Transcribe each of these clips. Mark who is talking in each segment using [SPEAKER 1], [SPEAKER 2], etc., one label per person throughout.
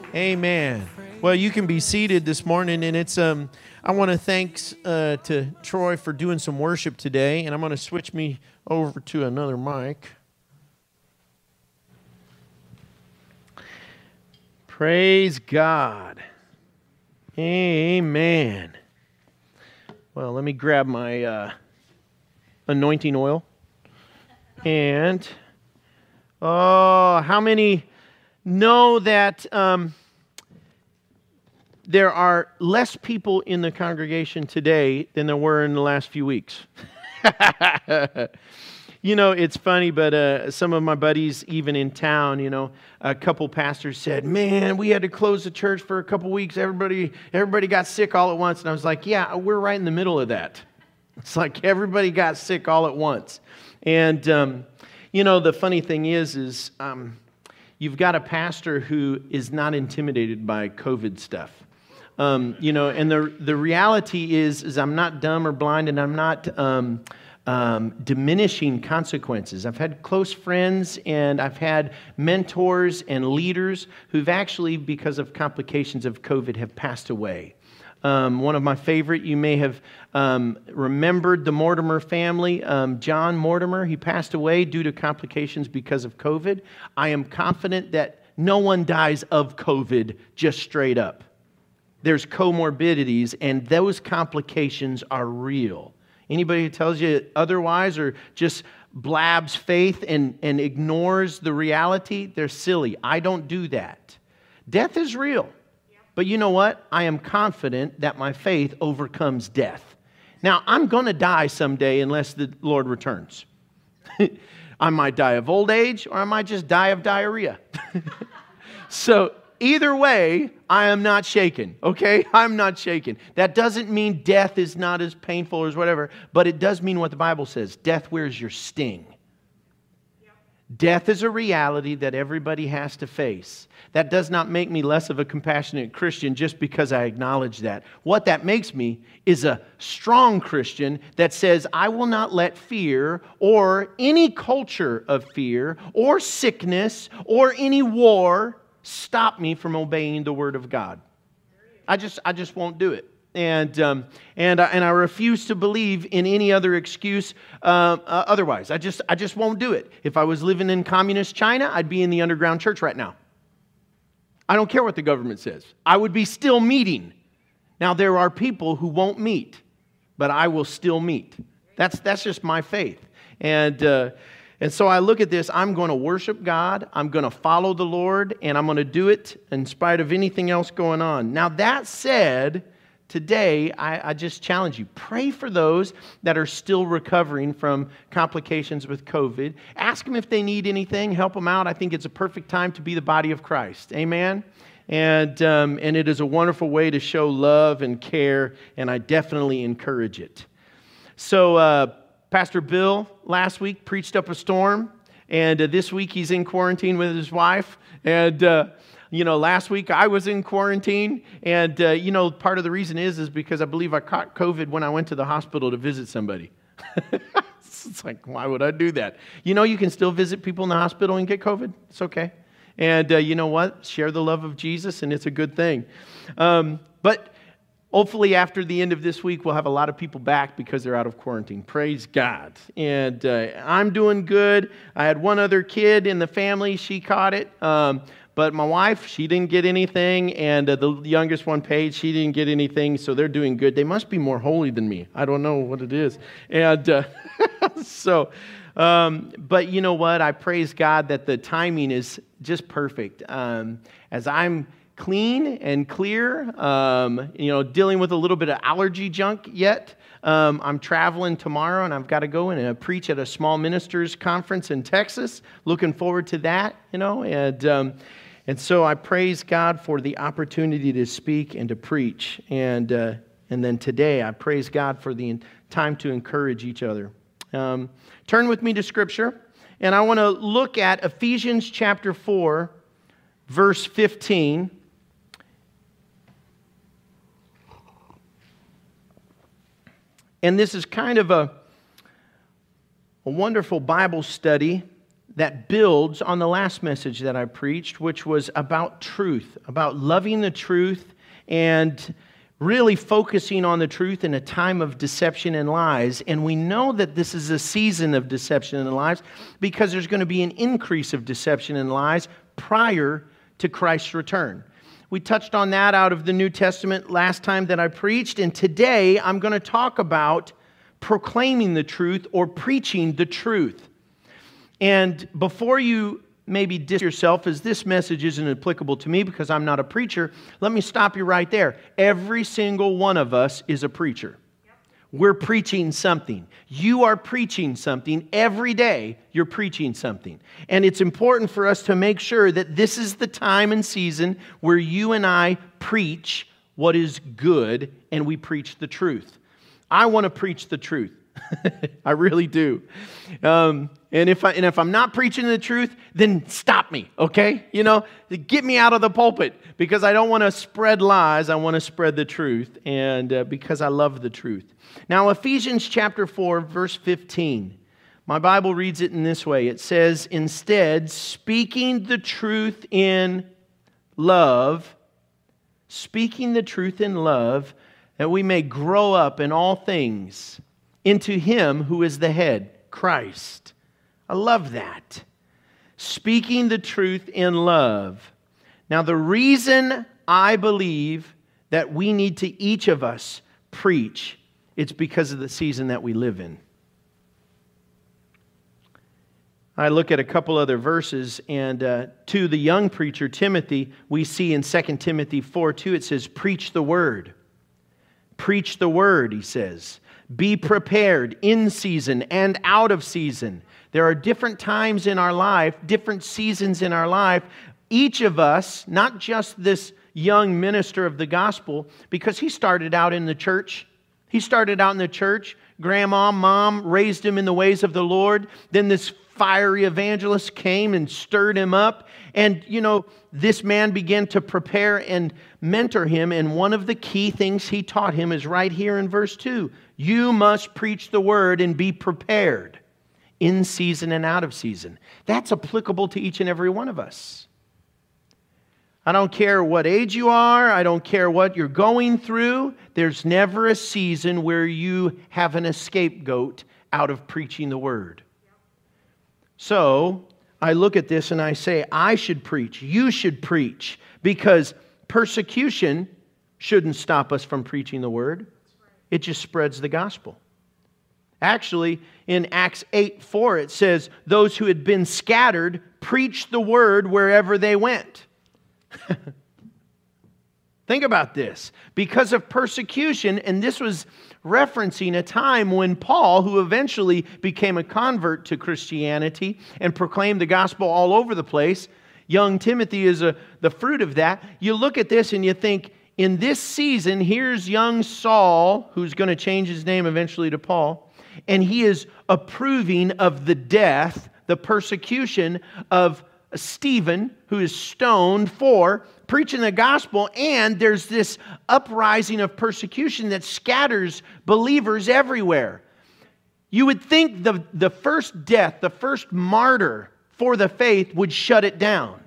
[SPEAKER 1] Amen. Well, you can be seated this morning, and it's I want to thanks to Troy for doing some worship today, and I'm going to switch me over to another mic. Praise God. Amen. Well, let me grab my anointing oil. And how many know that there are less people in the congregation today than there were in the last few weeks? You know, it's funny, but some of my buddies, even in town, you know, a couple pastors said, "Man, we had to close the church for a couple weeks. Everybody got sick all at once." And I was like, "Yeah, we're right in the middle of that." It's like everybody got sick all at once. And you know, the funny thing is you've got a pastor who is not intimidated by COVID stuff. You know, and the reality is I'm not dumb or blind, and I'm not diminishing consequences. I've had close friends, and I've had mentors and leaders who've actually, because of complications of COVID, have passed away. One of my favorite, you may have remembered the Mortimer family. John Mortimer, he passed away due to complications because of COVID. I am confident that no one dies of COVID just straight up. There's comorbidities, and those complications are real. Anybody who tells you otherwise or just blabs faith and ignores the reality, they're silly. I don't do that. Death is real. But you know what? I am confident that my faith overcomes death. Now, I'm going to die someday unless the Lord returns. I might die of old age, or I might just die of diarrhea. So either way, I am not shaken, okay? I'm not shaken. That doesn't mean death is not as painful or whatever, but it does mean what the Bible says. Death wears your sting. Death is a reality that everybody has to face. That does not make me less of a compassionate Christian just because I acknowledge that. What that makes me is a strong Christian that says, I will not let fear or any culture of fear or sickness or any war stop me from obeying the Word of God. I just won't do it. And I refuse to believe in any other excuse otherwise. I just won't do it. If I was living in communist China, I'd be in the underground church right now. I don't care what the government says. I would be still meeting. Now, there are people who won't meet, but I will still meet. That's just my faith. And so I look at this, I'm going to worship God, I'm going to follow the Lord, and I'm going to do it in spite of anything else going on. Now, that said, today, I just challenge you, pray for those that are still recovering from complications with COVID. Ask them if they need anything, help them out. I think it's a perfect time to be the body of Christ. Amen? And it is a wonderful way to show love and care, and I definitely encourage it. So, Pastor Bill last week preached up a storm, and this week he's in quarantine with his wife, and you know, last week I was in quarantine, and you know, part of the reason is because I believe I caught COVID when I went to the hospital to visit somebody. It's like, why would I do that? You know, you can still visit people in the hospital and get COVID. It's okay. And you know what? Share the love of Jesus, and it's a good thing. But hopefully after the end of this week, we'll have a lot of people back because they're out of quarantine. Praise God. And I'm doing good. I had one other kid in the family. She caught it. But my wife, she didn't get anything, and the youngest one, Paige, she didn't get anything, so they're doing good. They must be more holy than me. I don't know what it is. And but you know what? I praise God that the timing is just perfect. As I'm clean and clear, you know, dealing with a little bit of allergy junk yet. I'm traveling tomorrow, and I've got to go and preach at a small ministers conference in Texas. Looking forward to that, you know, and so I praise God for the opportunity to speak and to preach. And then today I praise God for the time to encourage each other. Turn with me to Scripture. And I want to look at Ephesians chapter 4, verse 15. And this is kind of a wonderful Bible study that builds on the last message that I preached, which was about truth, about loving the truth and really focusing on the truth in a time of deception and lies. And we know that this is a season of deception and lies because there's going to be an increase of deception and lies prior to Christ's return. We touched on that out of the New Testament last time that I preached, and today I'm going to talk about proclaiming the truth or preaching the truth. And before you maybe diss yourself as this message isn't applicable to me because I'm not a preacher, let me stop you right there. Every single one of us is a preacher. We're preaching something. You are preaching something. Every day you're preaching something. And it's important for us to make sure that this is the time and season where you and I preach what is good and we preach the truth. I want to preach the truth. I really do. And if I'm not preaching the truth, then stop me, okay? Get me out of the pulpit because I don't want to spread lies. I want to spread the truth, and because I love the truth. Now, Ephesians chapter 4, verse 15. My Bible reads it in this way. It says, instead, speaking the truth in love, that we may grow up in all things into Him who is the head, Christ. I love that. Speaking the truth in love. Now, the reason I believe that we need to each of us preach, it's because of the season that we live in. I look at a couple other verses, and to the young preacher, Timothy, we see in 2 Timothy 4:2, it says, preach the word. Preach the word, he says. Be prepared in season and out of season. There are different times in our life, different seasons in our life. Each of us, not just this young minister of the gospel, because he started out in the church. Grandma, mom raised him in the ways of the Lord. Then this fiery evangelist came and stirred him up. And, this man began to prepare and mentor him. And one of the key things he taught him is right here in verse 2. You must preach the word and be prepared in season and out of season. That's applicable to each and every one of us. I don't care what age you are. I don't care what you're going through. There's never a season where you have an scapegoat out of preaching the word. So I look at this and I say, I should preach. You should preach. Because persecution shouldn't stop us from preaching the word. It just spreads the gospel. Actually, in Acts 8:4, it says, those who had been scattered preached the word wherever they went. Think about this. Because of persecution, and this was referencing a time when Paul, who eventually became a convert to Christianity and proclaimed the gospel all over the place, young Timothy is the fruit of that. You look at this and you think, in this season, here's young Saul, who's going to change his name eventually to Paul, and he is approving of the death, the persecution of Stephen, who is stoned for preaching the gospel, and there's this uprising of persecution that scatters believers everywhere. You would think the first death, the first martyr for the faith would shut it down.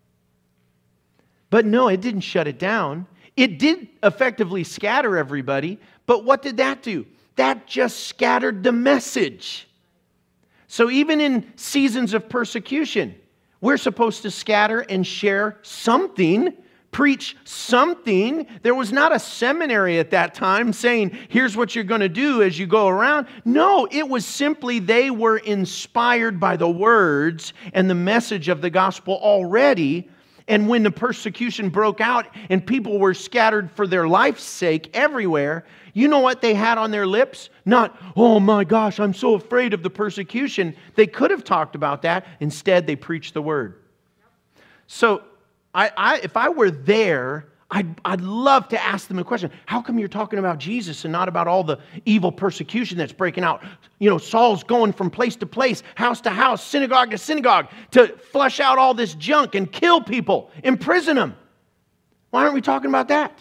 [SPEAKER 1] But no, it didn't shut it down. It did effectively scatter everybody, but what did that do? That just scattered the message. So even in seasons of persecution, we're supposed to scatter and share something, preach something. There was not a seminary at that time saying, here's what you're going to do as you go around. No, it was simply they were inspired by the words and the message of the gospel already. And when the persecution broke out and people were scattered for their life's sake everywhere, you know what they had on their lips? Not, oh my gosh, I'm so afraid of the persecution. They could have talked about that. Instead, they preached the word. So if I were there, I'd love to ask them a question. How come you're talking about Jesus and not about all the evil persecution that's breaking out? Saul's going from place to place, house to house, synagogue to synagogue to flush out all this junk and kill people, imprison them. Why aren't we talking about that?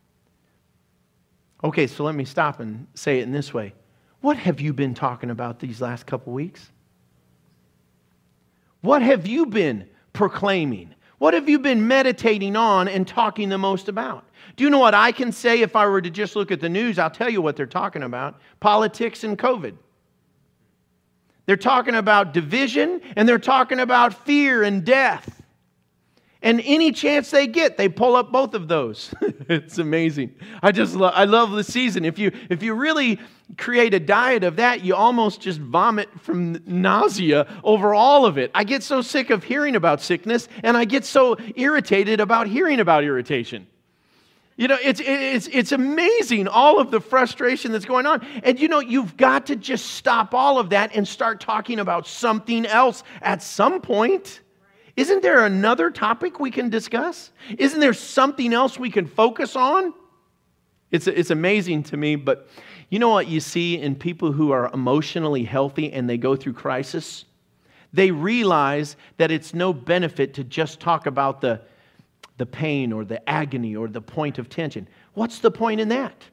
[SPEAKER 1] Okay, so let me stop and say it in this way. What have you been talking about these last couple weeks? What have you been proclaiming? What have you been meditating on and talking the most about? Do you know what I can say if I were to just look at the news? I'll tell you what they're talking about. Politics and COVID. They're talking about division, and they're talking about fear and death. And any chance they get, they pull up both of those. It's amazing. I love the season. If you really create a diet of that, you almost just vomit from nausea over all of it. I get so sick of hearing about sickness, and I get so irritated about hearing about irritation. You know, it's amazing, all of the frustration that's going on. And you know, you've got to just stop all of that and start talking about something else at some point. Isn't there another topic we can discuss? Isn't there something else we can focus on? It's amazing to me, but you know what you see in people who are emotionally healthy and they go through crisis? They realize that it's no benefit to just talk about the pain or the agony or the point of tension. What's the point in that?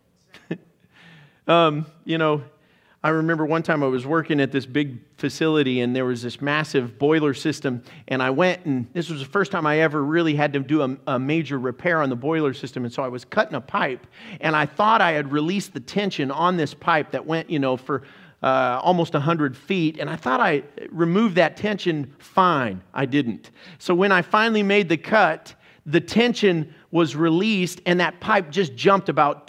[SPEAKER 1] You know, I remember one time I was working at this big facility and there was this massive boiler system, and I went, and this was the first time I ever really had to do a major repair on the boiler system, and so I was cutting a pipe, and I thought I had released the tension on this pipe that went, you know, for almost 100 feet, and I thought I removed that tension fine. I didn't. So when I finally made the cut, the tension was released, and that pipe just jumped about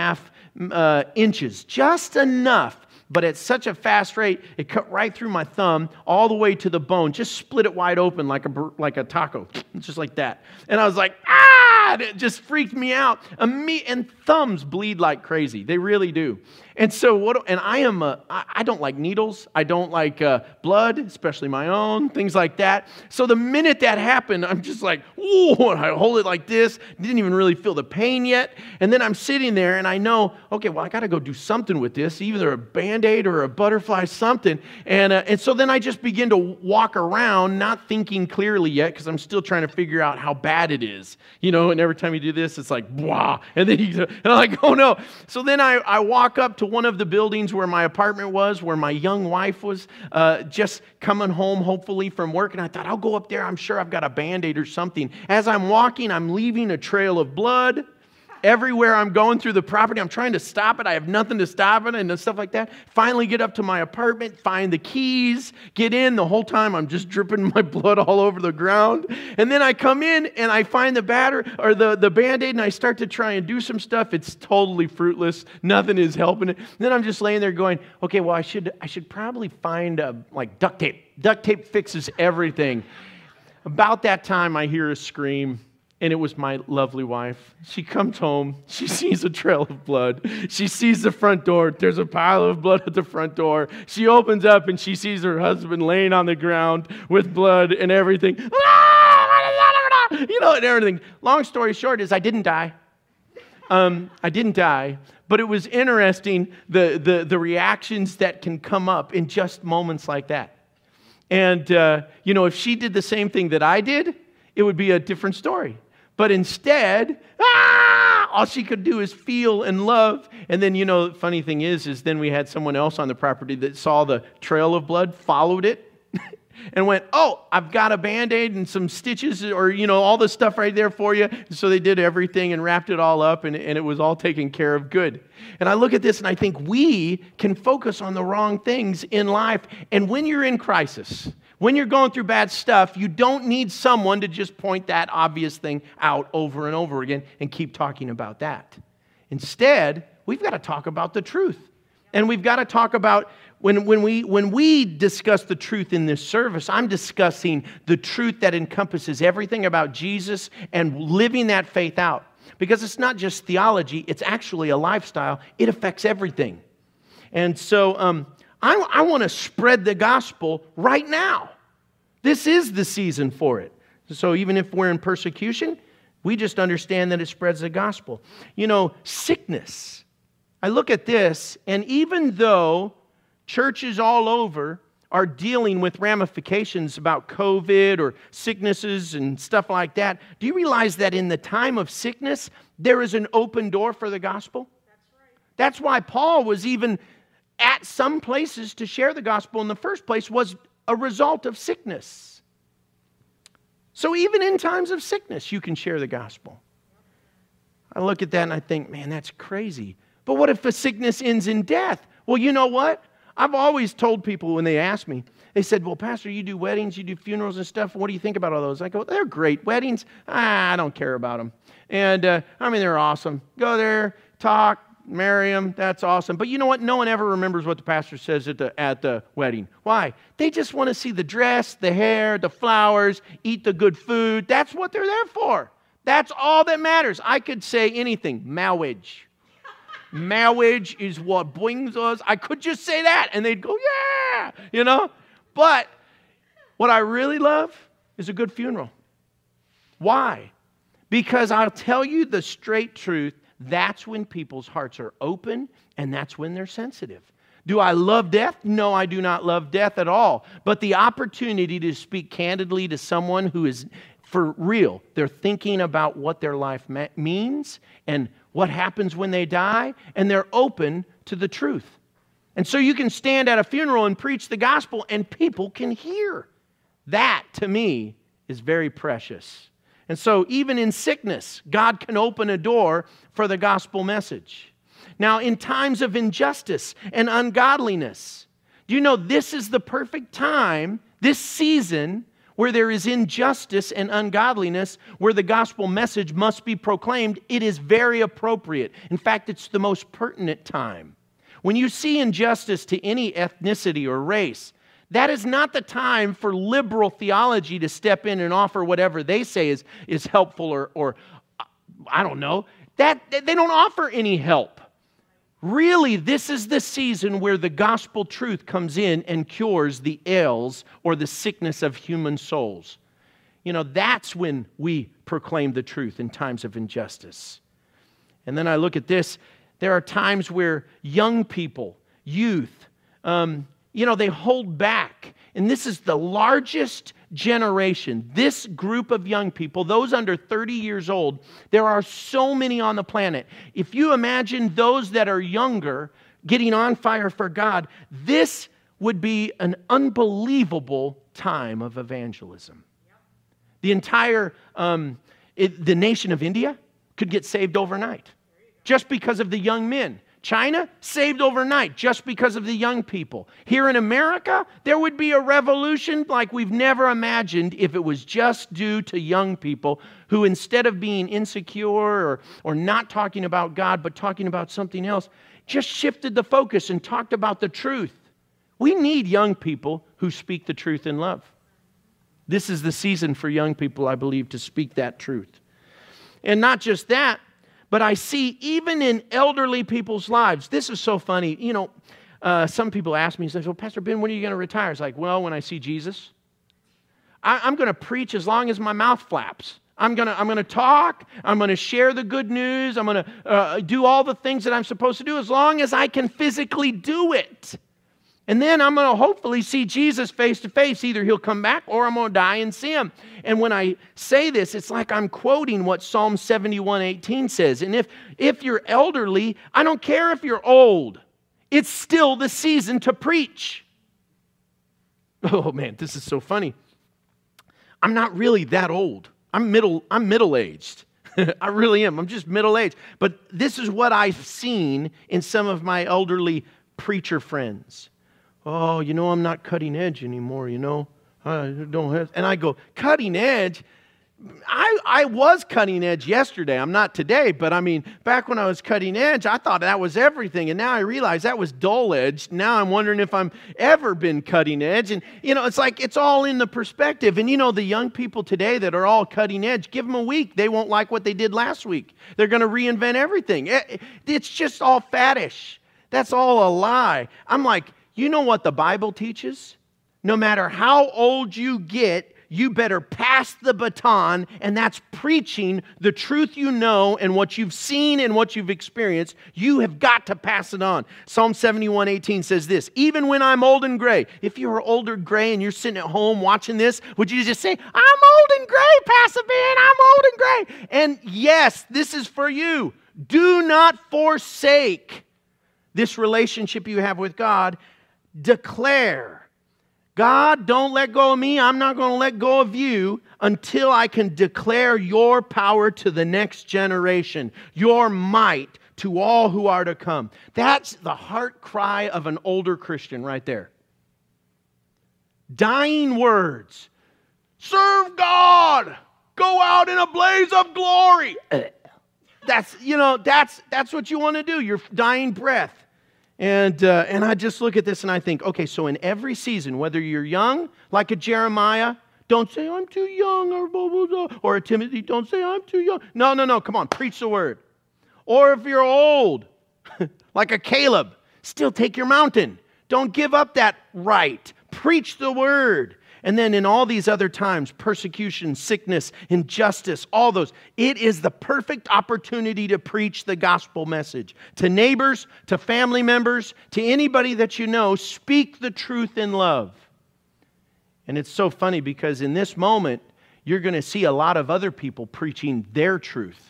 [SPEAKER 1] 2.5 inches, just enough. But at such a fast rate, it cut right through my thumb all the way to the bone, just split it wide open like a taco, just like that. And I was like, ah! It just freaked me out. And thumbs bleed like crazy. They really do. And so I don't like needles. I don't like blood, especially my own, things like that. So the minute that happened, I'm just like, whoa, and I hold it like this. Didn't even really feel the pain yet. And then I'm sitting there and I know, okay, well, I got to go do something with this, either a Band-Aid or a butterfly, something. And so then I just begin to walk around, not thinking clearly yet, because I'm still trying to figure out how bad it is. You know, and every time you do this, it's like, wow. And I'm like, oh no. So then I walk up to one of the buildings where my apartment was, where my young wife was just coming home, hopefully, from work. And I thought, I'll go up there. I'm sure I've got a Band-Aid or something. As I'm walking, I'm leaving a trail of blood. Everywhere I'm going through the property, I'm trying to stop it. I have nothing to stop it and stuff like that. Finally get up to my apartment, find the keys, get in. The whole time I'm just dripping my blood all over the ground. And then I come in and I find the Band-Aid and I start to try and do some stuff. It's totally fruitless. Nothing is helping it. And then I'm just laying there going, okay, well, I should probably find like duct tape. Duct tape fixes everything. About that time, I hear a scream. And it was my lovely wife. She comes home. She sees a trail of blood. She sees the front door. There's a pile of blood at the front door. She opens up and she sees her husband laying on the ground with blood and everything. You know, and everything. Long story short is I didn't die. I didn't die. But it was interesting the reactions that can come up in just moments like that. And, you know, if she did the same thing that I did, it would be a different story. But instead, all she could do is feel and love. And then, you know, the funny thing is then we had someone else on the property that saw the trail of blood, followed it, and went, oh, I've got a Band-Aid and some stitches or, you know, all this stuff right there for you. So they did everything and wrapped it all up, and it was all taken care of good. And I look at this and I think we can focus on the wrong things in life. And when you're in crisis, when you're going through bad stuff, you don't need someone to just point that obvious thing out over and over again and keep talking about that. Instead, we've got to talk about the truth. And we've got to talk about, when we discuss the truth in this service, I'm discussing the truth that encompasses everything about Jesus and living that faith out. Because it's not just theology, it's actually a lifestyle. It affects everything. And so, I want to spread the gospel right now. This is the season for it. So even if we're in persecution, we just understand that it spreads the gospel. You know, sickness. I look at this, and even though churches all over are dealing with ramifications about COVID or sicknesses and stuff like that, do you realize that in the time of sickness, there is an open door for the gospel? That's right. That's why Paul was even at some places to share the gospel in the first place was a result of sickness. So even in times of sickness, you can share the gospel. I look at that and I think, man, that's crazy. But what if a sickness ends in death? Well, you know what? I've always told people when they ask me, they said, well, Pastor, you do weddings, you do funerals and stuff. What do you think about all those? I go, they're great. Weddings, I don't care about them. And they're awesome. Go there, talk, marry them. That's awesome. But you know what? No one ever remembers what the pastor says at the wedding. Why? They just want to see the dress, the hair, the flowers, eat the good food. That's what they're there for. That's all that matters. I could say anything. Marriage. Marriage is what brings us. I could just say that and they'd go, yeah, But what I really love is a good funeral. Why? Because I'll tell you the straight truth. That's when people's hearts are open and that's when they're sensitive. Do I love death? No, I do not love death at all. But the opportunity to speak candidly to someone who is for real, they're thinking about what their life means and what happens when they die, and they're open to the truth. And so you can stand at a funeral and preach the gospel, and people can hear. That, to me, is very precious. And so even in sickness, God can open a door for the gospel message. Now, in times of injustice and ungodliness, do you know this is the perfect time, this season, where there is injustice and ungodliness, where the gospel message must be proclaimed? It is very appropriate. In fact, it's the most pertinent time. When you see injustice to any ethnicity or race, that is not the time for liberal theology to step in and offer whatever they say is helpful or I don't know. That they don't offer any help. Really, this is the season where the gospel truth comes in and cures the ails or the sickness of human souls. That's when we proclaim the truth in times of injustice. And then I look at this. There are times where young people, youth, they hold back. And this is the largest generation. This group of young people, those under 30 years old, there are so many on the planet. If you imagine those that are younger getting on fire for God, this would be an unbelievable time of evangelism. The entire, the nation of India could get saved overnight just because of the young men. China, saved overnight just because of the young people. Here in America, there would be a revolution like we've never imagined if it was just due to young people who, instead of being insecure or not talking about God but talking about something else, just shifted the focus and talked about the truth. We need young people who speak the truth in love. This is the season for young people, I believe, to speak that truth. And not just that, but I see even in elderly people's lives, this is so funny. Some people ask me, well, Pastor Ben, when are you going to retire? It's like, well, when I see Jesus. I'm going to preach as long as my mouth flaps. I'm going to talk. I'm going to share the good news. I'm going to do all the things that I'm supposed to do as long as I can physically do it. And then I'm going to hopefully see Jesus face to face. Either he'll come back or I'm going to die and see him. And when I say this, it's like I'm quoting what Psalm 71:18 says. And if you're elderly, I don't care if you're old. It's still the season to preach. Oh man, this is so funny. I'm not really that old. I'm middle-aged. I really am. I'm just middle-aged. But this is what I've seen in some of my elderly preacher friends. Oh, I'm not cutting edge anymore, I don't have. And I go, cutting edge? I was cutting edge yesterday. I'm not today, but back when I was cutting edge, I thought that was everything. And now I realize that was dull edge. Now I'm wondering if I'm ever been cutting edge. And, it's like it's all in the perspective. And, the young people today that are all cutting edge, give them a week. They won't like what they did last week. They're going to reinvent everything. It's just all faddish. That's all a lie. I'm like, you know what the Bible teaches? No matter how old you get, you better pass the baton, and that's preaching the truth you know and what you've seen and what you've experienced. You have got to pass it on. Psalm 71:18 says this, even when I'm old and gray. If you're older gray and you're sitting at home watching this, would you just say, I'm old and gray, Pastor Ben, I'm old and gray. And yes, this is for you. Do not forsake this relationship you have with God. Declare God, don't let go of me. I'm not going to let go of you until I can declare your power to the next generation, your might to all who are to come. That's the heart cry of an older Christian right there. Dying words. Serve God. Go out in a blaze of glory. That's what you want to do. Your dying breath. And I just look at this and I think, okay, so in every season, whether you're young, like a Jeremiah, don't say I'm too young, or blah, blah, blah. Or a Timothy, don't say I'm too young. No, come on, preach the word. Or if you're old, like a Caleb, still take your mountain. Don't give up that right. Preach the word. And then in all these other times, persecution, sickness, injustice, all those, it is the perfect opportunity to preach the gospel message. To neighbors, to family members, to anybody that you know, speak the truth in love. And it's so funny because in this moment, you're going to see a lot of other people preaching their truth.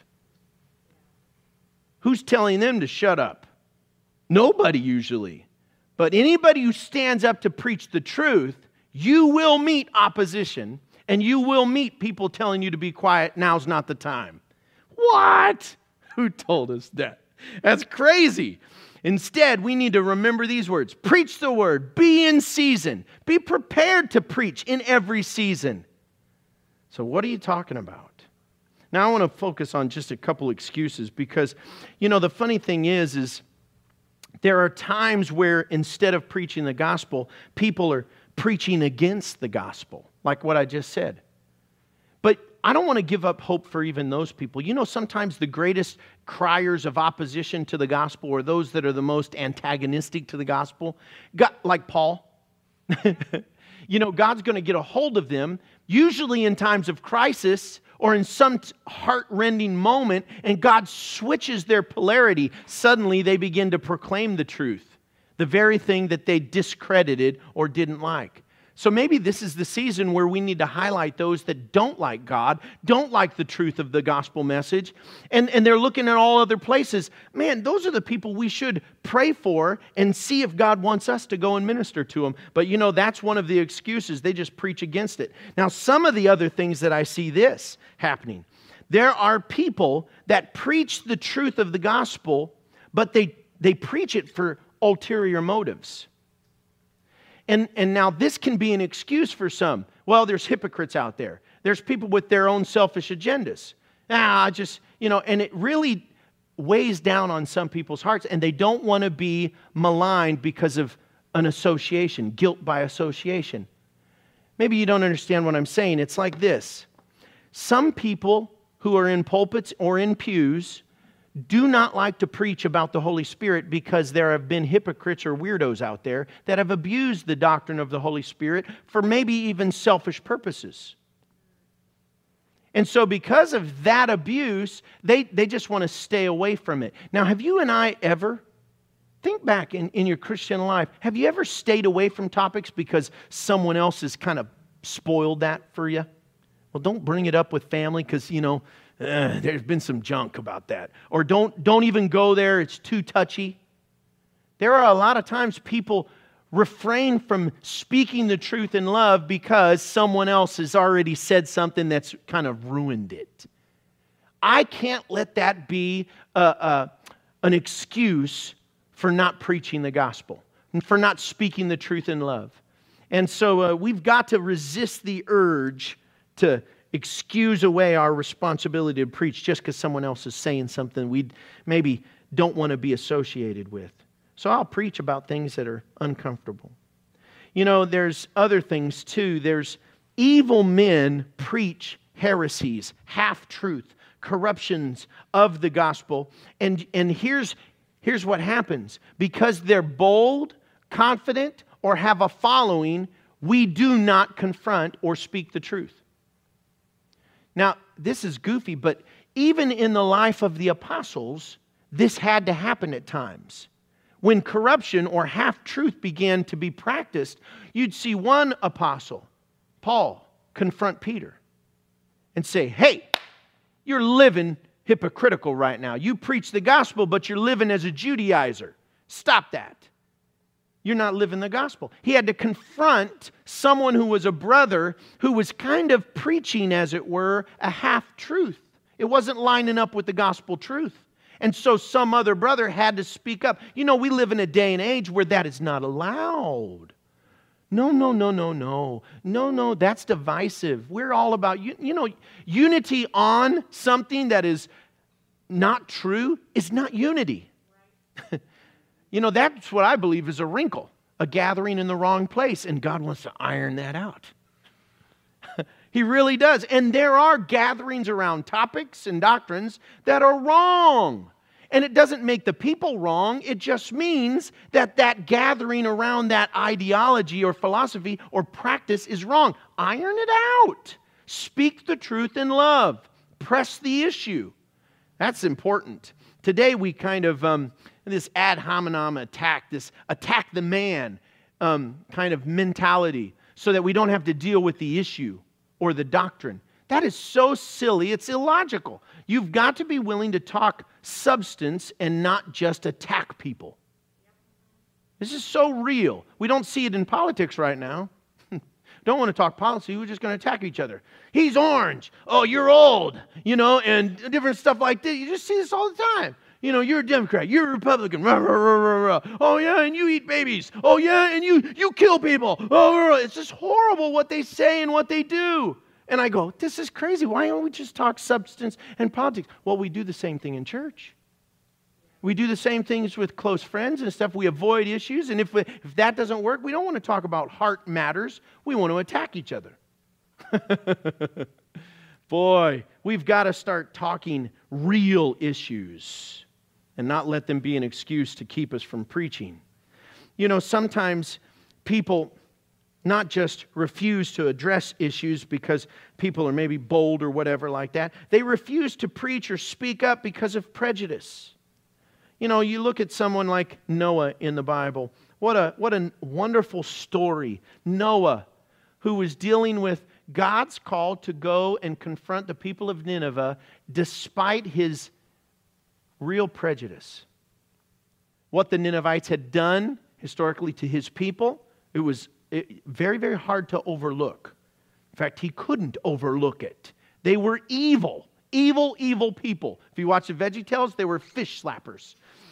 [SPEAKER 1] Who's telling them to shut up? Nobody usually. But anybody who stands up to preach the truth, you will meet opposition, and you will meet people telling you to be quiet. Now's not the time. What? Who told us that? That's crazy. Instead, we need to remember these words. Preach the word. Be in season. Be prepared to preach in every season. So what are you talking about? Now I want to focus on just a couple excuses because, the funny thing is there are times where instead of preaching the gospel, people are preaching against the gospel, like what I just said. But I don't want to give up hope for even those people. Sometimes the greatest criers of opposition to the gospel are those that are the most antagonistic to the gospel, like Paul. God's going to get a hold of them, usually in times of crisis or in some heart-rending moment, and God switches their polarity. Suddenly they begin to proclaim the truth, the very thing that they discredited or didn't like. So maybe this is the season where we need to highlight those that don't like God, don't like the truth of the gospel message, and they're looking at all other places. Man, those are the people we should pray for and see if God wants us to go and minister to them. But that's one of the excuses. They just preach against it. Now, some of the other things that I see this happening. There are people that preach the truth of the gospel, but they preach it for ulterior motives. And now this can be an excuse for some. Well, there's hypocrites out there. There's people with their own selfish agendas. And it really weighs down on some people's hearts, and they don't want to be maligned because of an association, guilt by association. Maybe you don't understand what I'm saying. It's like this. Some people who are in pulpits or in pews do not like to preach about the Holy Spirit because there have been hypocrites or weirdos out there that have abused the doctrine of the Holy Spirit for maybe even selfish purposes. And so because of that abuse, they just want to stay away from it. Now, have you and I ever, think back in your Christian life, have you ever stayed away from topics because someone else has kind of spoiled that for you? Well, don't bring it up with family because, there's been some junk about that. Or don't even go there, it's too touchy. There are a lot of times people refrain from speaking the truth in love because someone else has already said something that's kind of ruined it. I can't let that be an excuse for not preaching the gospel and for not speaking the truth in love. And so we've got to resist the urge to excuse away our responsibility to preach just because someone else is saying something we maybe don't want to be associated with. So I'll preach about things that are uncomfortable. There's other things too. There's evil men preach heresies, half-truth, corruptions of the gospel. And here's what happens. Because they're bold, confident, or have a following, we do not confront or speak the truth. Now, this is goofy, but even in the life of the apostles, this had to happen at times. When corruption or half-truth began to be practiced, you'd see one apostle, Paul, confront Peter and say, hey, you're living hypocritical right now. You preach the gospel, but you're living as a Judaizer. Stop that. you're not living the gospel. He had to confront someone who was a brother who was kind of preaching, as it were, a half-truth. It wasn't lining up with the gospel truth. And so some other brother had to speak up. You know, we live in a day and age where that is not allowed. No, no, no, no, no. No, no, that's divisive. We're all about, unity on something that is not true is not unity. That's what I believe is a wrinkle, a gathering in the wrong place, and God wants to iron that out. He really does. And there are gatherings around topics and doctrines that are wrong. And it doesn't make the people wrong. It just means that gathering around that ideology or philosophy or practice is wrong. Iron it out. Speak the truth in love. Press the issue. That's important. Today we kind of, this ad hominem attack, this attack the man kind of mentality so that we don't have to deal with the issue or the doctrine. That is so silly, it's illogical. You've got to be willing to talk substance and not just attack people. This is so real. We don't see it in politics right now. Don't want to talk policy, we're just going to attack each other. He's orange. Oh, you're old. And different stuff like that. You just see this all the time. You're a Democrat. You're a Republican. Rah, rah, rah, rah, rah. Oh, yeah, and you eat babies. Oh, yeah, and you kill people. Oh, it's just horrible what they say and what they do. And I go, this is crazy. Why don't we just talk substance and politics? Well, we do the same thing in church. We do the same things with close friends and stuff. We avoid issues. And if that doesn't work, we don't want to talk about heart matters. We want to attack each other. Boy, we've got to start talking real issues and not let them be an excuse to keep us from preaching. Sometimes people not just refuse to address issues because people are maybe bold or whatever like that. They refuse to preach or speak up because of prejudice. You look at someone like Noah in the Bible. What a wonderful story. Noah, who was dealing with God's call to go and confront the people of Nineveh despite his real prejudice. What the Ninevites had done historically to his people, it was very, very hard to overlook. In fact, he couldn't overlook it. They were evil, evil, evil people. If you watch the VeggieTales, they were fish slappers.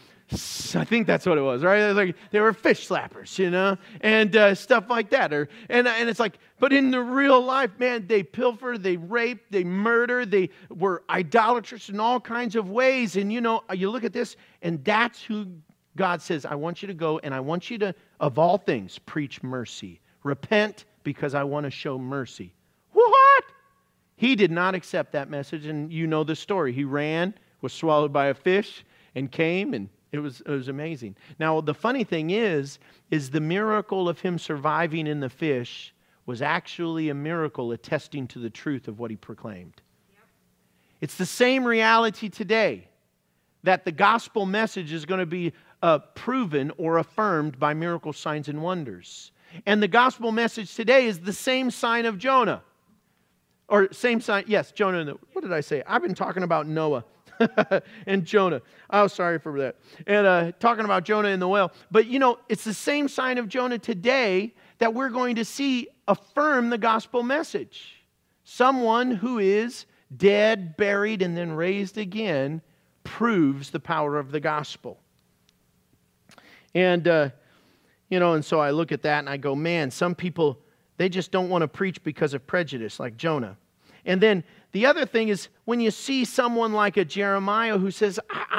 [SPEAKER 1] I think that's what it was, right? They were fish slappers, and stuff like that. And it's like, but in the real life, man, they pilfer, they rape, they murder, they were idolatrous in all kinds of ways. And you look at this, and that's who God says, I want you to go, and I want you to, of all things, preach mercy. Repent, because I want to show mercy. What? He did not accept that message, and you know the story. He ran, was swallowed by a fish, and came, and it was amazing. Now, the funny thing is the miracle of him surviving in the fish was actually a miracle attesting to the truth of what he proclaimed. Yep. It's the same reality today, that the gospel message is going to be proven or affirmed by miracle signs and wonders. And the gospel message today is the same sign of Jonah. Or same sign, yes, Jonah. What did I say? I've been talking about Noah. And Jonah. Oh, sorry for that. And talking about Jonah and the whale. But it's the same sign of Jonah today that we're going to see affirm the gospel message. Someone who is dead, buried, and then raised again proves the power of the gospel. And, and so I look at that and I go, man, some people, they just don't want to preach because of prejudice, like Jonah. And then the other thing is when you see someone like a Jeremiah who says,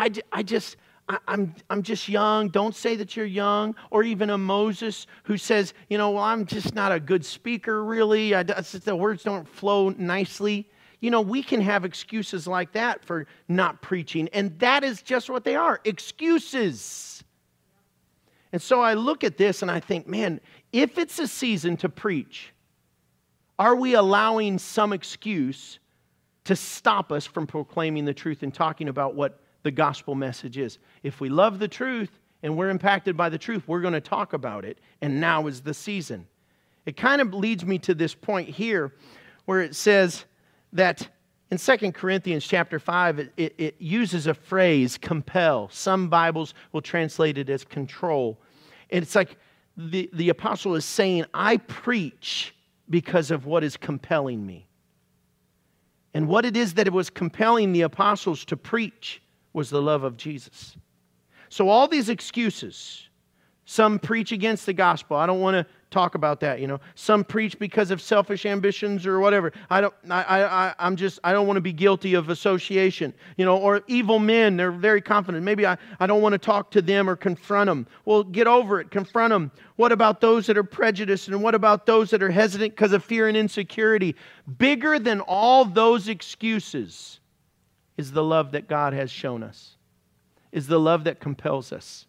[SPEAKER 1] I'm just young, don't say that you're young, or even a Moses who says, I'm just not a good speaker really, the words don't flow nicely. We can have excuses like that for not preaching, and that is just what they are, excuses. And so I look at this and I think, man, if it's a season to preach, are we allowing some excuse to stop us from proclaiming the truth and talking about what the gospel message is? If we love the truth and we're impacted by the truth, we're going to talk about it, and now is the season. It kind of leads me to this point here where it says that in 2 Corinthians chapter 5, it uses a phrase, compel. Some Bibles will translate it as control. And it's like the apostle is saying, I preach because of what is compelling me. And what it is that it was compelling the apostles to preach was the love of Jesus. So all these excuses, some preach against the gospel. I don't want to talk about that, Some preach because of selfish ambitions or whatever. I don't want to be guilty of association, or evil men. They're very confident. Maybe I don't want to talk to them or confront them. Well, get over it. Confront them. What about those that are prejudiced? And what about those that are hesitant because of fear and insecurity? Bigger than all those excuses is the love that God has shown us, is the love that compels us.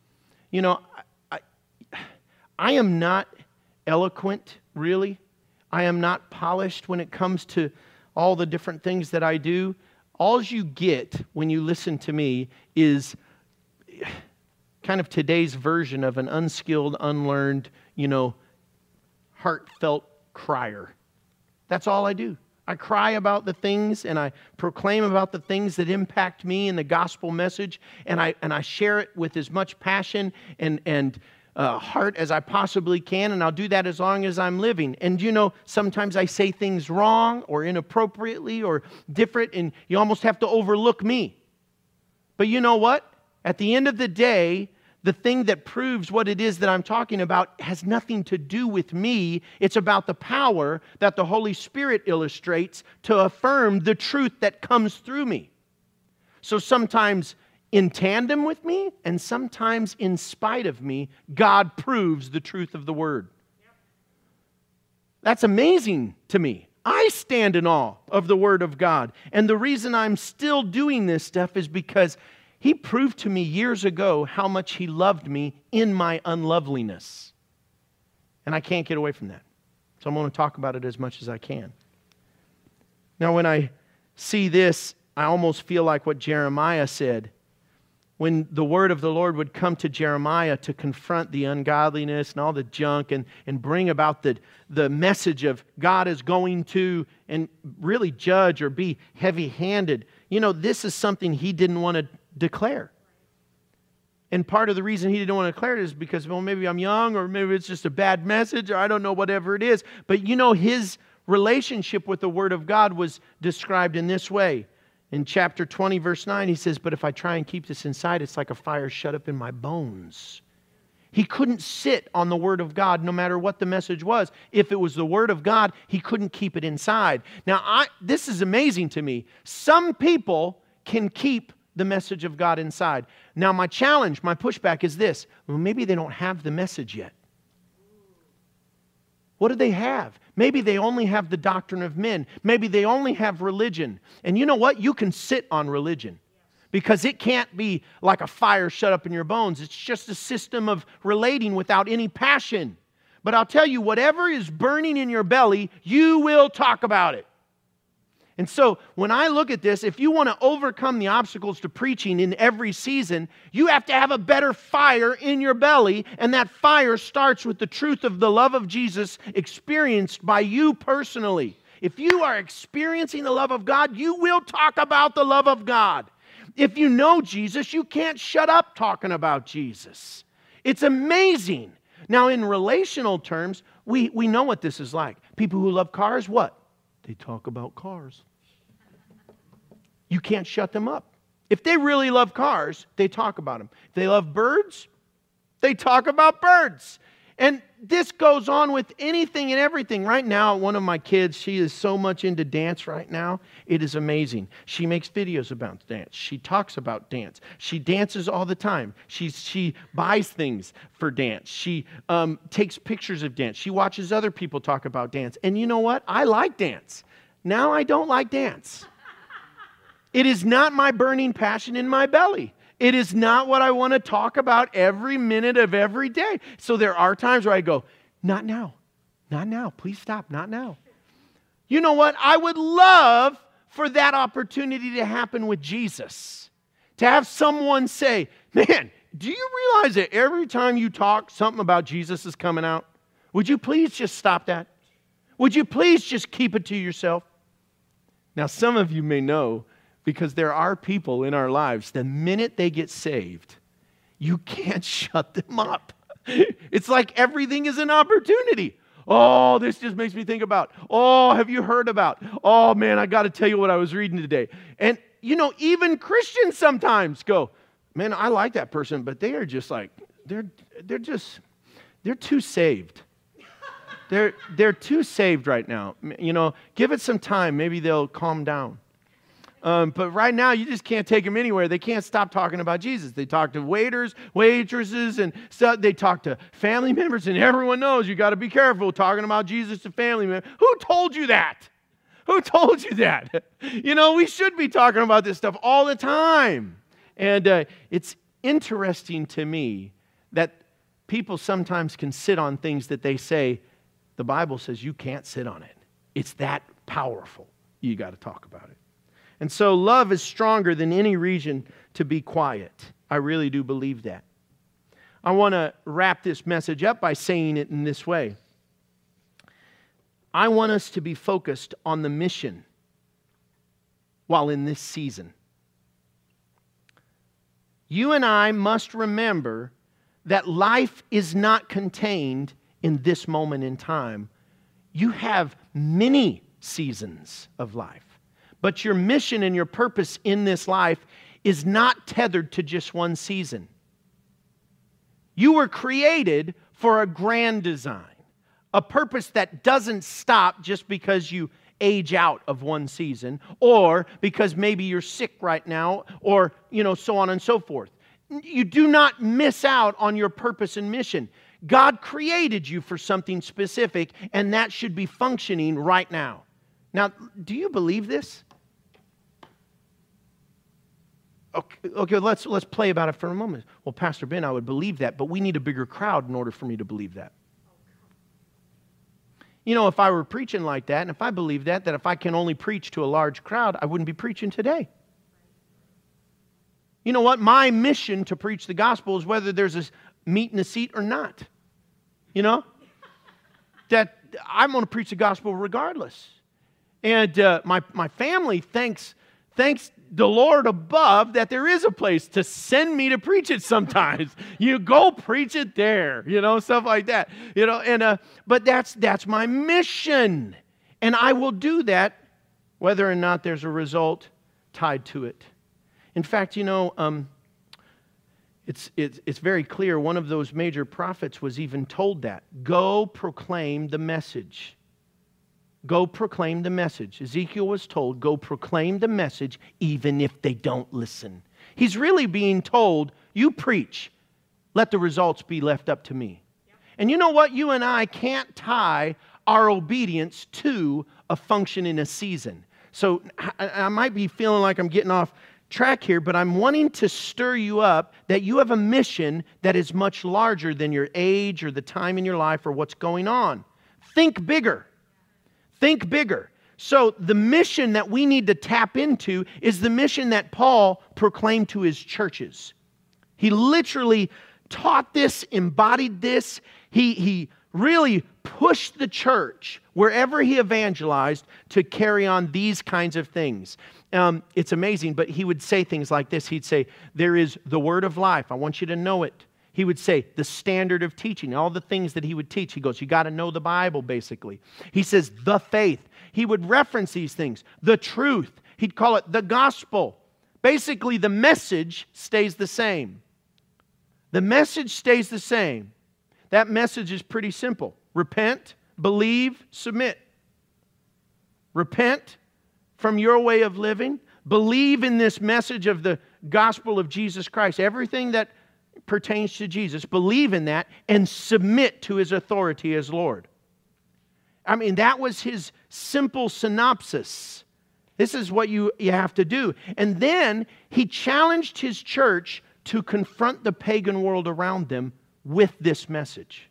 [SPEAKER 1] I am not eloquent, really. I am not polished when it comes to all the different things that I do. All you get when you listen to me is kind of today's version of an unskilled, unlearned, heartfelt crier. That's all I do. I cry about the things and I proclaim about the things that impact me in the gospel message, and I share it with as much passion and heart as I possibly can, and I'll do that as long as I'm living. And sometimes I say things wrong or inappropriately or different, and you almost have to overlook me. But you know what? At the end of the day, the thing that proves what it is that I'm talking about has nothing to do with me. It's about the power that the Holy Spirit illustrates to affirm the truth that comes through me. So sometimes in tandem with me, and sometimes in spite of me, God proves the truth of the Word. That's amazing to me. I stand in awe of the Word of God. And the reason I'm still doing this stuff is because He proved to me years ago how much He loved me in my unloveliness. And I can't get away from that. So I'm going to talk about it as much as I can. Now, when I see this, I almost feel like what Jeremiah said. When the word of the Lord would come to Jeremiah to confront the ungodliness and all the junk and bring about the message of God is going to and really judge or be heavy-handed. This is something he didn't want to declare. And part of the reason he didn't want to declare it is because, maybe I'm young, or maybe it's just a bad message, or I don't know, whatever it is. But his relationship with the Word of God was described in this way. In chapter 20, verse 9, he says, but if I try and keep this inside, it's like a fire shut up in my bones. He couldn't sit on the Word of God no matter what the message was. If it was the Word of God, he couldn't keep it inside. Now, this is amazing to me. Some people can keep the message of God inside. Now, my challenge, my pushback is this. Well, maybe they don't have the message yet. What do they have? Maybe they only have the doctrine of men. Maybe they only have religion. And you know what? You can sit on religion because it can't be like a fire shut up in your bones. It's just a system of relating without any passion. But I'll tell you, whatever is burning in your belly, you will talk about it. And so when I look at this, if you want to overcome the obstacles to preaching in every season, you have to have a better fire in your belly. And that fire starts with the truth of the love of Jesus experienced by you personally. If you are experiencing the love of God, you will talk about the love of God. If you know Jesus, you can't shut up talking about Jesus. It's amazing. Now, in relational terms, we know what this is like. People who love cars, what? They talk about cars. You can't shut them up. If they really love cars, they talk about them. If they love birds, they talk about birds. And this goes on with anything and everything. Right now, one of my kids, she is so much into dance right now. It is amazing. She makes videos about dance. She talks about dance. She dances all the time. She buys things for dance. She takes pictures of dance. She watches other people talk about dance. And you know what? I like dance. Now I don't like dance. It is not my burning passion in my belly. It is not what I want to talk about every minute of every day. So there are times where I go, not now, not now, please stop, not now. You know what? I would love for that opportunity to happen with Jesus. To have someone say, man, do you realize that every time you talk, something about Jesus is coming out? Would you please just stop that? Would you please just keep it to yourself? Now, some of you may know, because there are people in our lives, the minute they get saved, you can't shut them up. It's like everything is an opportunity. Oh, this just makes me think about, oh, have you heard about? Oh, man, I got to tell you what I was reading today. And, even Christians sometimes go, man, I like that person, but they are just like, they're too saved. They're too saved right now. Give it some time. Maybe they'll calm down. But right now, you just can't take them anywhere. They can't stop talking about Jesus. They talk to waiters, waitresses, and stuff. They talk to family members, and everyone knows you got to be careful talking about Jesus to family members. Who told you that? Who told you that? We should be talking about this stuff all the time. And it's interesting to me that people sometimes can sit on things that they say, the Bible says you can't sit on it. It's that powerful. You got to talk about it. And so love is stronger than any reason to be quiet. I really do believe that. I want to wrap this message up by saying it in this way. I want us to be focused on the mission while in this season. You and I must remember that life is not contained in this moment in time. You have many seasons of life. But your mission and your purpose in this life is not tethered to just one season. You were created for a grand design, a purpose that doesn't stop just because you age out of one season or because maybe you're sick right now or, so on and so forth. You do not miss out on your purpose and mission. God created you for something specific, and that should be functioning right now. Now, do you believe this? Okay, let's play about it for a moment. Well, Pastor Ben, I would believe that, but we need a bigger crowd in order for me to believe that. If I were preaching like that, and if I believed that if I can only preach to a large crowd, I wouldn't be preaching today. You know what? My mission to preach the gospel is whether there's a meat in a seat or not. That I'm going to preach the gospel regardless. And my family thanks the Lord above that there is a place to send me to preach it sometimes. Go preach it there, stuff like that. But that's my mission. And I will do that whether or not there's a result tied to it. In fact, it's very clear. One of those major prophets was even told that. Go proclaim the message. Go proclaim the message. Ezekiel was told, go proclaim the message even if they don't listen. He's really being told, you preach. Let the results be left up to me. Yep. And you know what? You and I can't tie our obedience to a function in a season. So I might be feeling like I'm getting off track here, but I'm wanting to stir you up that you have a mission that is much larger than your age or the time in your life or what's going on. Think bigger. Think bigger. So the mission that we need to tap into is the mission that Paul proclaimed to his churches. He literally taught this, embodied this. He really pushed the church wherever he evangelized to carry on these kinds of things. It's amazing, but he would say things like this. He'd say, there is the word of life. I want you to know it. He would say the standard of teaching, all the things that he would teach. He goes, you got to know the Bible, basically. He says the faith. He would reference these things. The truth. He'd call it the gospel. Basically, the message stays the same. The message stays the same. That message is pretty simple. Repent, believe, submit. Repent from your way of living. Believe in this message of the gospel of Jesus Christ. Everything that pertains to Jesus. Believe in that and submit to His authority as Lord. I mean, that was His simple synopsis. This is what you have to do. And then He challenged His church to confront the pagan world around them with this message.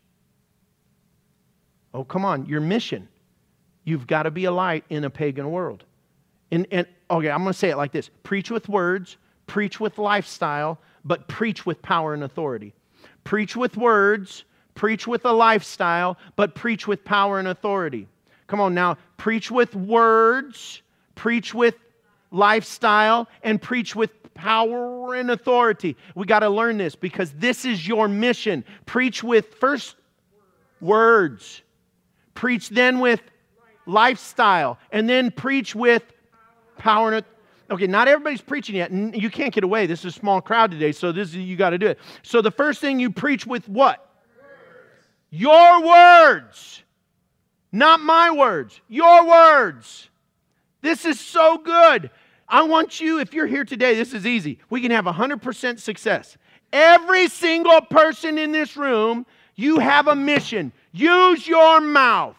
[SPEAKER 1] Oh, come on, your mission. You've got to be a light in a pagan world. And okay, I'm going to say it like this. Preach with words, preach with lifestyle, but preach with power and authority. Preach with words, preach with a lifestyle, but preach with power and authority. Come on now, preach with words, preach with lifestyle, and preach with power and authority. We got to learn this because this is your mission. Preach with first words. Preach then with lifestyle. And then preach with power and authority. Okay, not everybody's preaching yet. You can't get away. This is a small crowd today, so you got to do it. So the first thing you preach with what? Words. Your words. Not my words. Your words. This is so good. I want you, if you're here today, this is easy. We can have 100% success. Every single person in this room, you have a mission. Use your mouth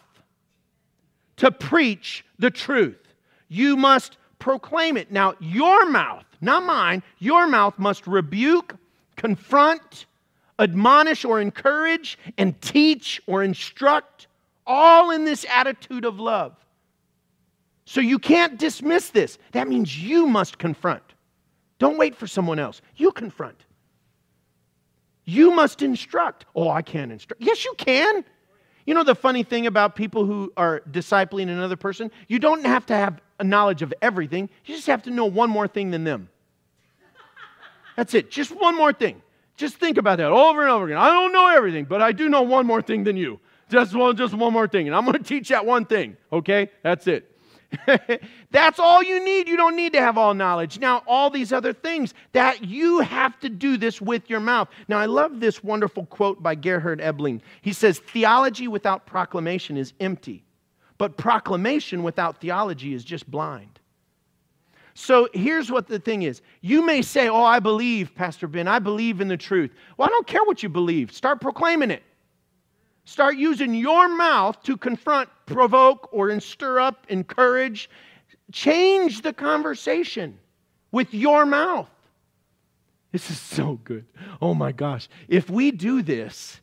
[SPEAKER 1] to preach the truth. You must proclaim it. Now, your mouth, not mine, your mouth must rebuke, confront, admonish or encourage, and teach or instruct, all in this attitude of love. So you can't dismiss this. That means you must confront. Don't wait for someone else. You confront. You must instruct. Oh, I can't instruct. Yes, you can. You know the funny thing about people who are discipling another person? You don't have to have a knowledge of everything. You just have to know one more thing than them. That's it. Just one more thing. Just think about that over and over again. I don't know everything, but I do know one more thing than you. Just one more thing. And I'm going to teach that one thing. Okay? That's it. That's all you need. You don't need to have all knowledge. Now, all these other things that you have to do this with your mouth. Now, I love this wonderful quote by Gerhard Ebling. He says, theology without proclamation is empty, but proclamation without theology is just blind. So here's what the thing is. You may say, oh, I believe, Pastor Ben, I believe in the truth. Well, I don't care what you believe. Start proclaiming it. Start using your mouth to confront, provoke, or stir up, encourage. Change the conversation with your mouth. This is so good. Oh my gosh. If we do this,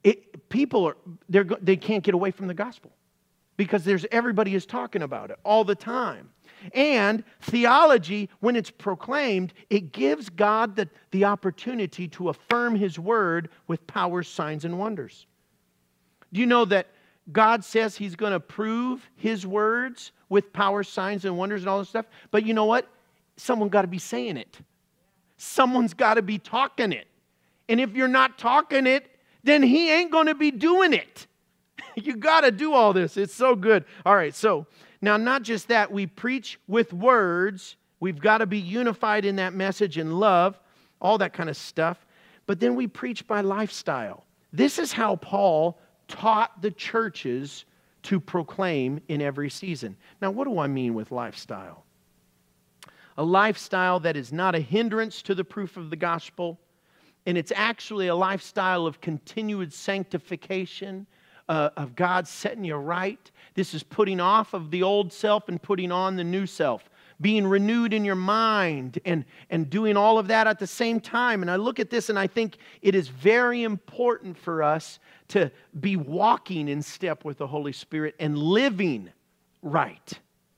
[SPEAKER 1] they can't get away from the gospel because everybody is talking about it all the time. And theology, when it's proclaimed, it gives God the opportunity to affirm His word with power, signs, and wonders. Do you know that God says He's going to prove His words with power, signs, and wonders and all this stuff? But you know what? Someone got to be saying it. Someone's got to be talking it. And if you're not talking it, then He ain't going to be doing it. You got to do all this. It's so good. All right, so now not just that, we preach with words. We've got to be unified in that message and love, all that kind of stuff. But then we preach by lifestyle. This is how Paul taught the churches to proclaim in every season. Now, what do I mean with lifestyle? A lifestyle that is not a hindrance to the proof of the gospel, and it's actually a lifestyle of continued sanctification, of God setting you right. This is putting off of the old self and putting on the new self. Being renewed in your mind and doing all of that at the same time. And I look at this and I think it is very important for us to be walking in step with the Holy Spirit and living right.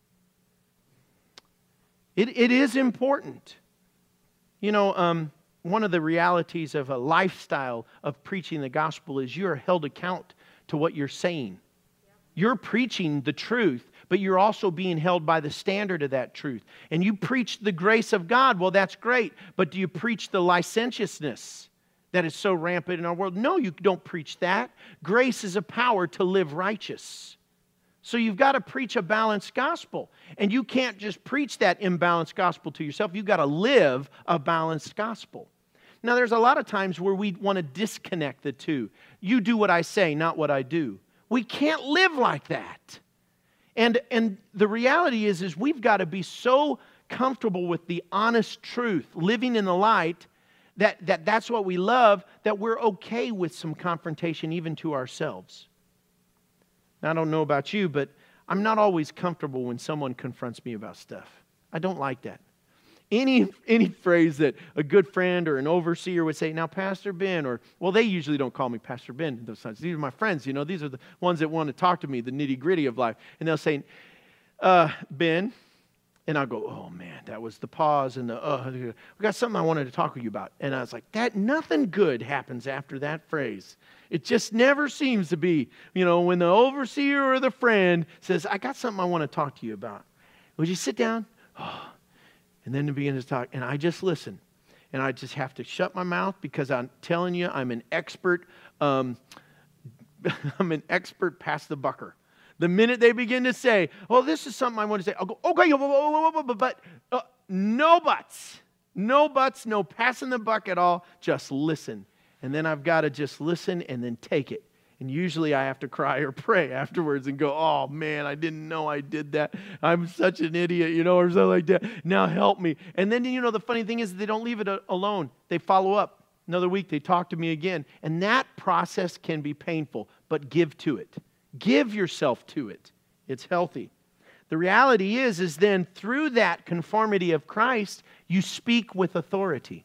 [SPEAKER 1] It is important. You know, one of the realities of a lifestyle of preaching the gospel is you're held account to what you're saying. You're preaching the truth, but you're also being held by the standard of that truth. And you preach the grace of God. Well, that's great. But do you preach the licentiousness that is so rampant in our world? No, you don't preach that. Grace is a power to live righteous. So you've got to preach a balanced gospel. And you can't just preach that imbalanced gospel to yourself. You've got to live a balanced gospel. Now, there's a lot of times where we want to disconnect the two. You do what I say, not what I do. We can't live like that. And the reality is we've got to be so comfortable with the honest truth, living in the light, that's what we love, that we're okay with some confrontation even to ourselves. Now, I don't know about you, but I'm not always comfortable when someone confronts me about stuff. I don't like that. Any phrase that a good friend or an overseer would say, now, Pastor Ben, or, well, they usually don't call me Pastor Ben. These are my friends, you know. These are the ones that want to talk to me, the nitty-gritty of life. And they'll say, Ben, and I'll go, oh, man, that was the pause and we got something I wanted to talk to you about. And I was like, nothing good happens after that phrase. It just never seems to be, you know, when the overseer or the friend says, I got something I want to talk to you about. Would you sit down? Oh, And then to begin to talk, and I just listen. And I just have to shut my mouth because I'm telling you, I'm an expert. I'm an expert past the bucker. The minute they begin to say, "Oh, this is something I want to say," I'll go, "Okay, but no buts, no buts, no passing the buck at all. Just listen." And then I've got to just listen and then take it. And usually I have to cry or pray afterwards and go, "Oh man, I didn't know I did that. I'm such an idiot," or something like that. "Now help me." And then, the funny thing is they don't leave it alone. They follow up. Another week, they talk to me again. And that process can be painful, but give to it. Give yourself to it. It's healthy. The reality is then through that conformity of Christ, you speak with authority.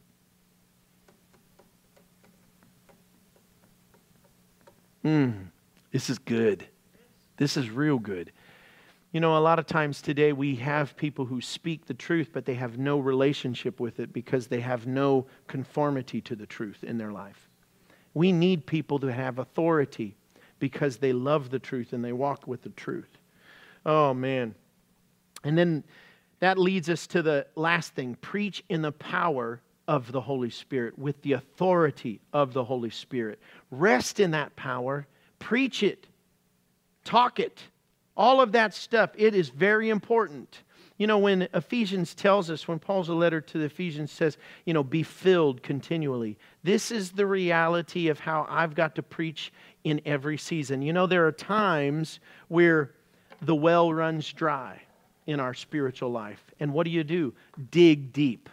[SPEAKER 1] This is good. This is real good. A lot of times today we have people who speak the truth, but they have no relationship with it because they have no conformity to the truth in their life. We need people to have authority because they love the truth and they walk with the truth. Oh, man. And then that leads us to the last thing. Preach in the power of the Holy Spirit, with the authority of the Holy Spirit. Rest in that power. Preach it. Talk it. All of that stuff, it is very important. When Ephesians tells us, when Paul's letter to the Ephesians says, be filled continually. This is the reality of how I've got to preach in every season. There are times where the well runs dry in our spiritual life. And what do? Dig deep.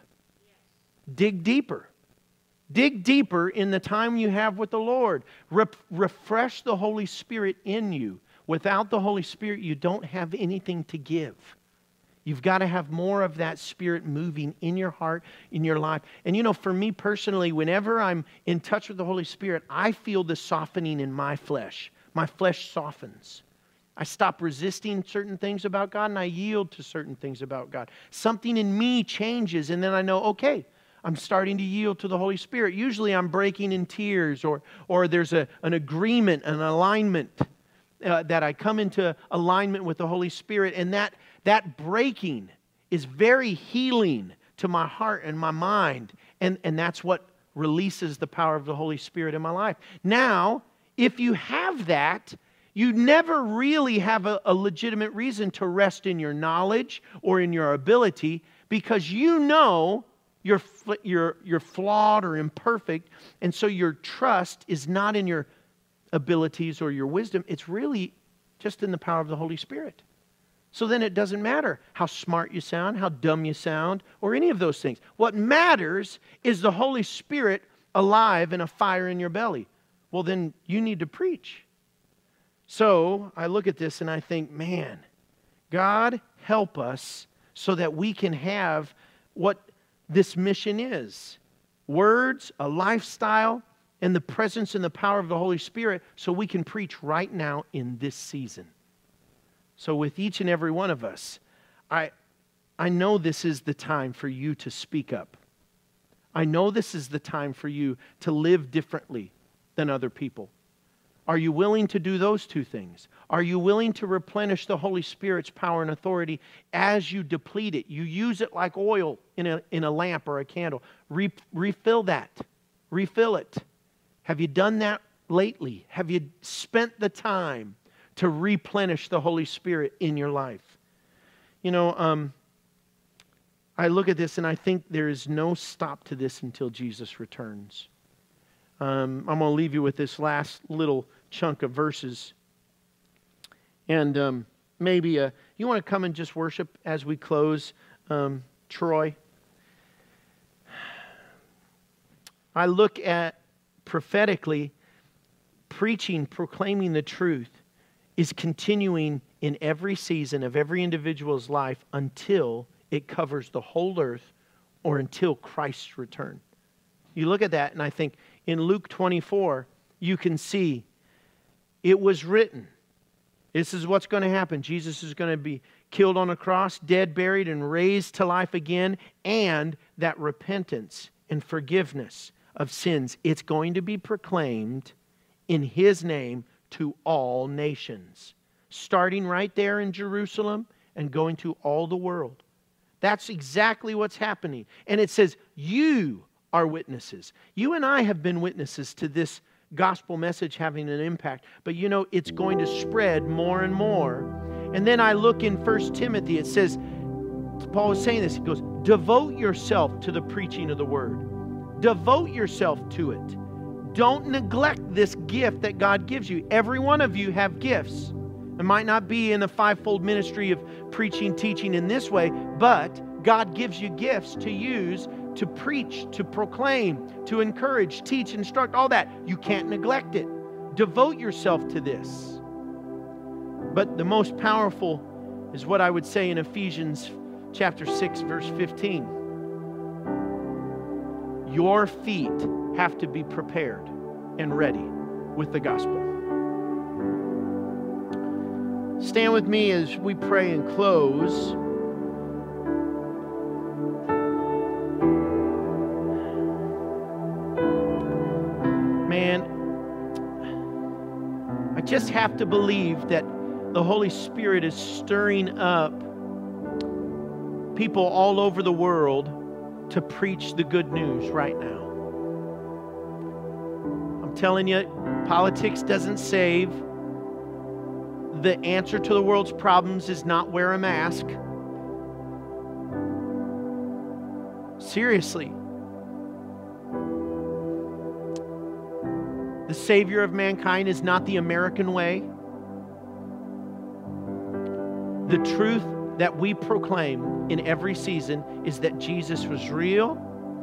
[SPEAKER 1] Dig deeper. Dig deeper in the time you have with the Lord. Refresh the Holy Spirit in you. Without the Holy Spirit, you don't have anything to give. You've got to have more of that Spirit moving in your heart, in your life. And for me personally, whenever I'm in touch with the Holy Spirit, I feel the softening in my flesh. My flesh softens. I stop resisting certain things about God and I yield to certain things about God. Something in me changes and then I know, okay, I'm starting to yield to the Holy Spirit. Usually I'm breaking in tears or there's an agreement, an alignment that I come into alignment with the Holy Spirit. And that breaking is very healing to my heart and my mind. And that's what releases the power of the Holy Spirit in my life. Now, if you have that, you never really have a legitimate reason to rest in your knowledge or in your ability because you're flawed or imperfect, and so your trust is not in your abilities or your wisdom. It's really just in the power of the Holy Spirit. So then it doesn't matter how smart you sound, how dumb you sound, or any of those things. What matters is the Holy Spirit alive and a fire in your belly. Well, then you need to preach. So I look at this and I think, man, God help us so that we can have what this mission is. Words, a lifestyle, and the presence and the power of the Holy Spirit so we can preach right now in this season. So with each and every one of us, I know this is the time for you to speak up. I know this is the time for you to live differently than other people. Are you willing to do those two things? Are you willing to replenish the Holy Spirit's power and authority as you deplete it? You use it like oil in a lamp or a candle. Refill that. Refill it. Have you done that lately? Have you spent the time to replenish the Holy Spirit in your life? I look at this and I think there is no stop to this until Jesus returns. I'm going to leave you with this last little chunk of verses. And maybe you want to come and just worship as we close, Troy. I look at prophetically, preaching, proclaiming the truth is continuing in every season of every individual's life until it covers the whole earth or until Christ's return. You look at that and I think in Luke 24, you can see it was written. This is what's going to happen. Jesus is going to be killed on a cross, dead, buried, and raised to life again. And that repentance and forgiveness of sins, it's going to be proclaimed in His name to all nations. Starting right there in Jerusalem and going to all the world. That's exactly what's happening. And it says, you are witnesses. You and I have been witnesses to this gospel message having an impact. But you know, it's going to spread more and more. And then I look in 1 Timothy, it says, Paul is saying this, he goes, devote yourself to the preaching of the word. Devote yourself to it. Don't neglect this gift that God gives you. Every one of you have gifts. It might not be in the fivefold ministry of preaching, teaching in this way, but God gives you gifts to use to preach, to proclaim, to encourage, teach, instruct, all that. You can't neglect it. Devote yourself to this. But the most powerful is what I would say in Ephesians chapter 6, verse 15. Your feet have to be prepared and ready with the gospel. Stand with me as we pray and close. Man, I just have to believe that the Holy Spirit is stirring up people all over the world to preach the good news right now. I'm telling you, politics doesn't save. The answer to the world's problems is not wear a mask. Seriously. The Savior of mankind is not the American way. The truth that we proclaim in every season is that Jesus was real.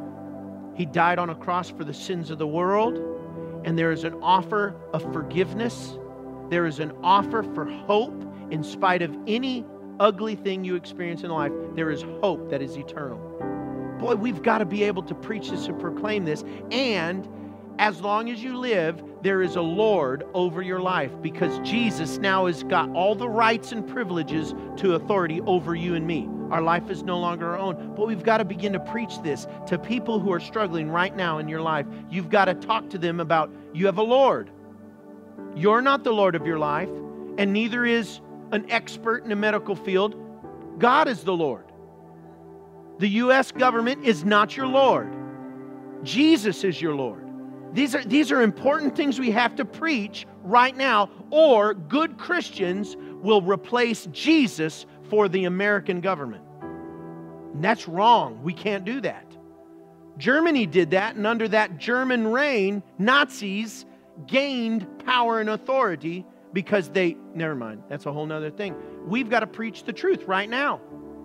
[SPEAKER 1] He died on a cross for the sins of the world. And there is an offer of forgiveness. There is an offer for hope in spite of any ugly thing you experience in life. There is hope that is eternal. Boy, we've got to be able to preach this and proclaim this. And as long as you live, there is a Lord over your life, because Jesus now has got all the rights and privileges to authority over you and me. Our life is no longer our own. But we've got to begin to preach this to people who are struggling right now in your life. You've got to talk to them about, you have a Lord. You're not the Lord of your life, and neither is an expert in a medical field. God is the Lord. The U.S. government is not your Lord. Jesus is your Lord. These are important things we have to preach right now, or good Christians will replace Jesus for the American government. And that's wrong. We can't do that. Germany did that, and under that German reign, Nazis gained power and authority because never mind, that's a whole nother thing. We've got to preach the truth right now.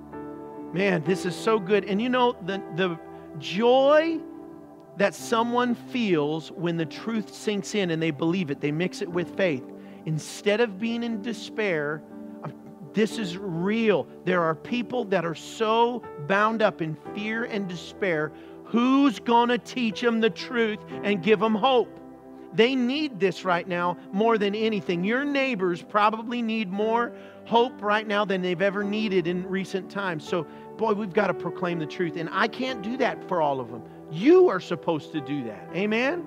[SPEAKER 1] Man, this is so good. And you know, the joy that someone feels when the truth sinks in and they believe it, they mix it with faith. Instead of being in despair, this is real. There are people that are so bound up in fear and despair. Who's going to teach them the truth and give them hope? They need this right now more than anything. Your neighbors probably need more hope right now than they've ever needed in recent times. So, boy, we've got to proclaim the truth. And I can't do that for all of them. You are supposed to do that. Amen?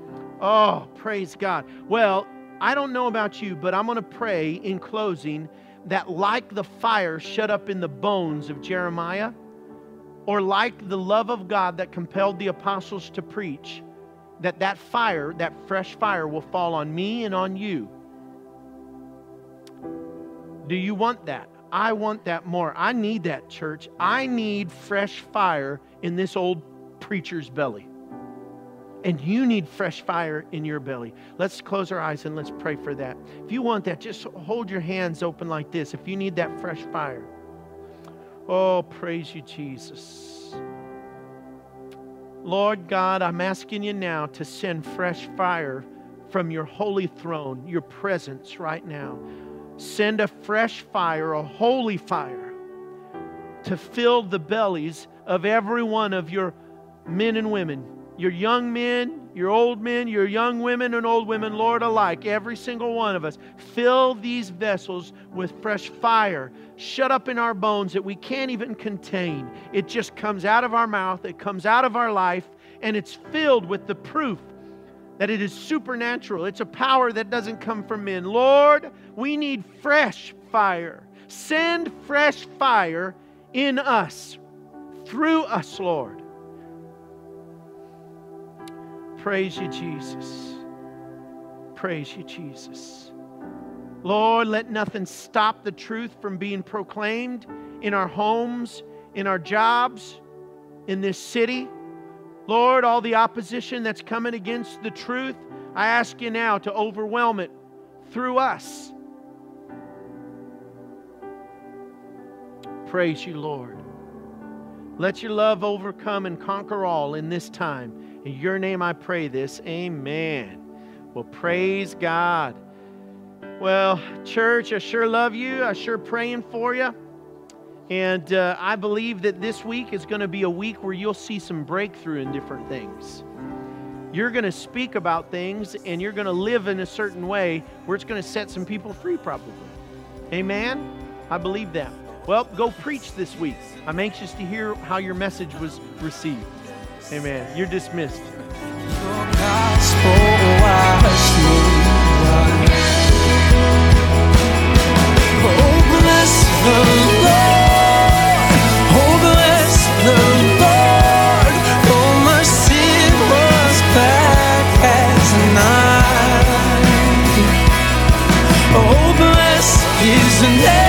[SPEAKER 1] Oh, praise God. Well, I don't know about you, but I'm going to pray in closing that, like the fire shut up in the bones of Jeremiah, or like the love of God that compelled the apostles to preach, that fire, that fresh fire, will fall on me and on you. Do you want that? I want that more. I need that, church. I need fresh fire in this old preacher's belly. And you need fresh fire in your belly. Let's close our eyes and let's pray for that. If you want that, just hold your hands open like this. If you need that fresh fire. Oh, praise you, Jesus. Lord God, I'm asking you now to send fresh fire from your holy throne, your presence right now. Send a fresh fire, a holy fire, to fill the bellies of every one of your men and women, your young men, your old men, your young women and old women, Lord, alike, every single one of us. Fill these vessels with fresh fire, shut up in our bones that we can't even contain. It just comes out of our mouth, it comes out of our life, and it's filled with the proof that it is supernatural. It's a power that doesn't come from men. Lord, we need fresh fire. Send fresh fire in us, through us, Lord. Praise you, Jesus. Praise you, Jesus. Lord, let nothing stop the truth from being proclaimed in our homes, in our jobs, in this city. Lord, all the opposition that's coming against the truth, I ask you now to overwhelm it through us. Praise you, Lord. Let your love overcome and conquer all in this time. In your name I pray this. Amen. Well, praise God. Well, church, I sure love you. I sure praying for you. And I believe that this week is going to be a week where you'll see some breakthrough in different things. You're going to speak about things and you're going to live in a certain way where it's going to set some people free probably. Amen? I believe that. Well, go preach this week. I'm anxious to hear how your message was received. Amen. You're dismissed.
[SPEAKER 2] Your gospel was oh, bless the Lord. Oh, bless the Lord. Oh, my sin was black as night. Oh, bless His name.